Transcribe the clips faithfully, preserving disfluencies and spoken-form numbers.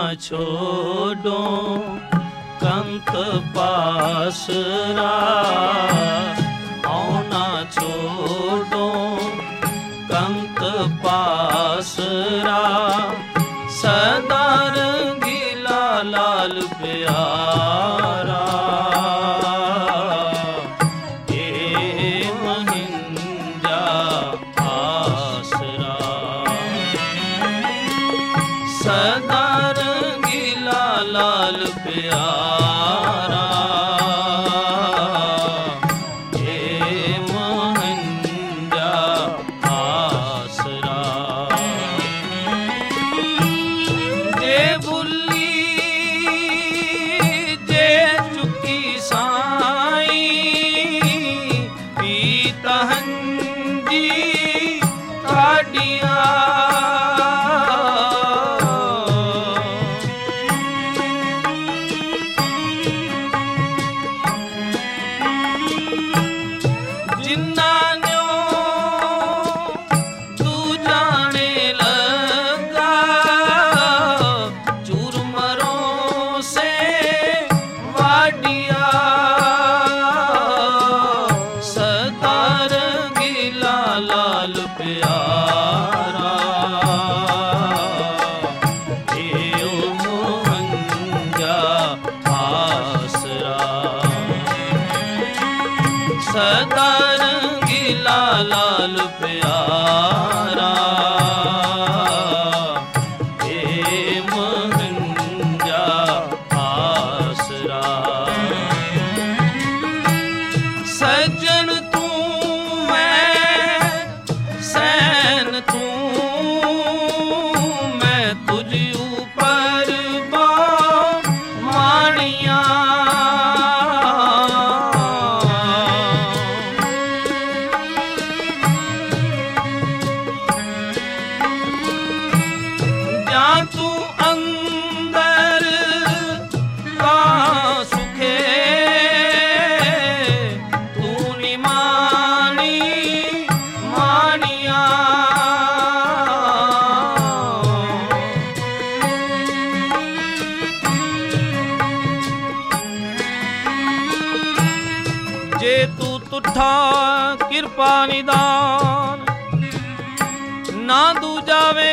छोड़ो कंत पासरा, औना छोड़ो कंत पासरा, सदा रंगीला लाल प्यारा। ए महिंद्रा आसरा, सदा रंगीला लाल प्यारा। ए महिंद्रा आसरा। जे बुल्ली जे चुकी साई, पीता हंजी काडिया। जिन्ना न्यो तू जाने लगा, चूरमरों से वाडिया। सदा रंगीला लाल प्यारा। ए मोहंजा आसरा, सदा रंगीला लाल प्यारा। ए महिंद्रा आसरा। सज्जन तू मैं सैन तू, मैं तुझ ऊपर मानिया। जा तू अंदर का सुखे, तू निमानी मानिया। जे तू तुठा कृपा निदान, ना दूजा वे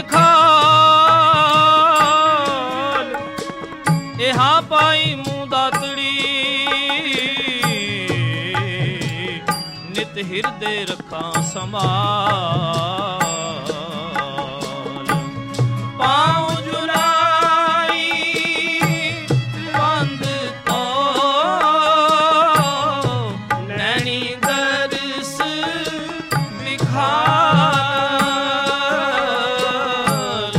खाल। एहा पाई मुँह दातड़ी, नित हृदय रखा समाल। पाँव जुराई बंद तो, नैनी दर्श बिखार।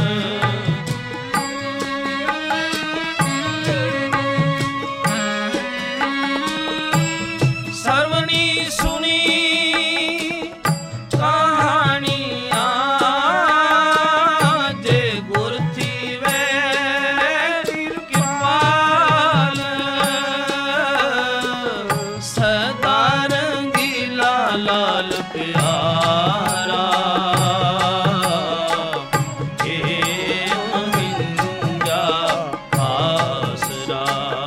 सर्वनी सुनी कहानियाँ, जे गुर थी वे कृपाल। सदा रंगीला लाल प्यारा। ए महिंद्रा आसरा,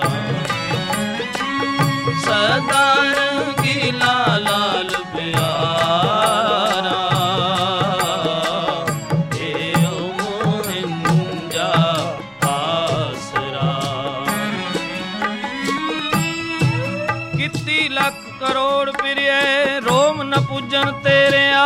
सदा रंगीला लाल प्यारा। ए महिंद्रा आसरा। कित्ती लख करोड़ प्रिय रोम न पूजन तेरे आ।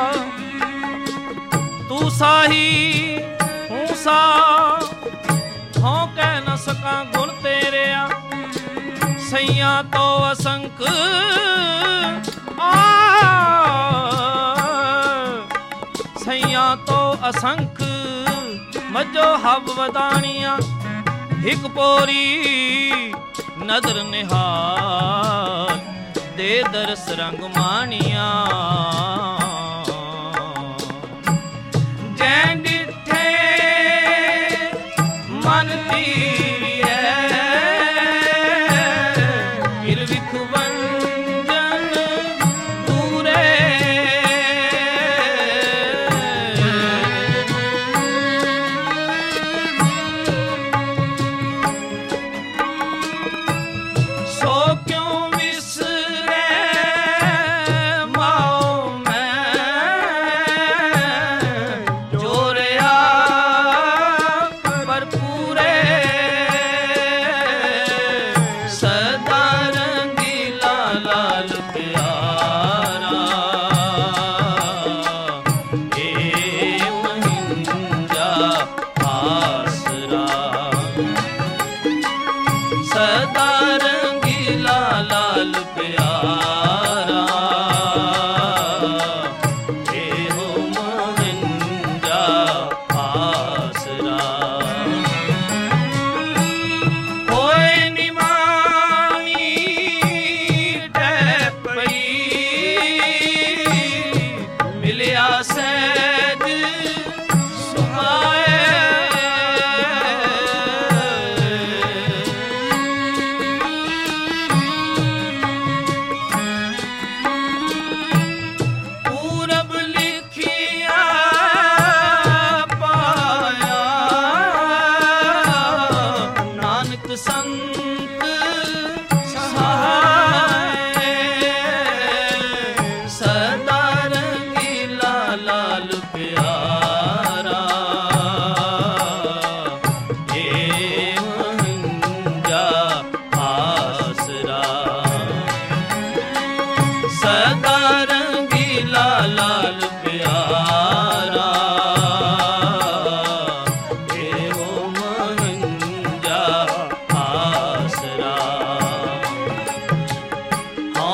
तू साही हूँ सा, हों कह न सका गुण तेरे आ। सैया तो असंख आ, सैया तो असंख मजो हब वदानिया। हिक पोरी नदर निहाल, दे दरस रंग मानिया। जै डिठे मन तीरिए, फिर विखवंजन दूरे।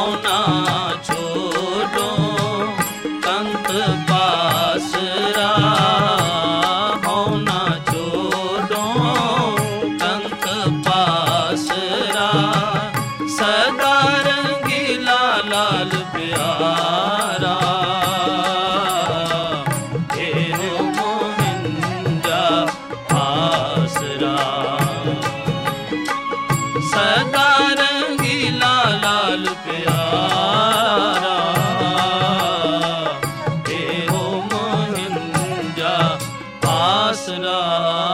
ना छोड़ो कंत पासरा, हो ना छोड़ो कंत पासरा, सदा रंगीला लाल प्यारा, तेरो मोहिंजा आसरा, सदा रंगीला लाल प्यारा, तेरो मोहिंजा आसरा।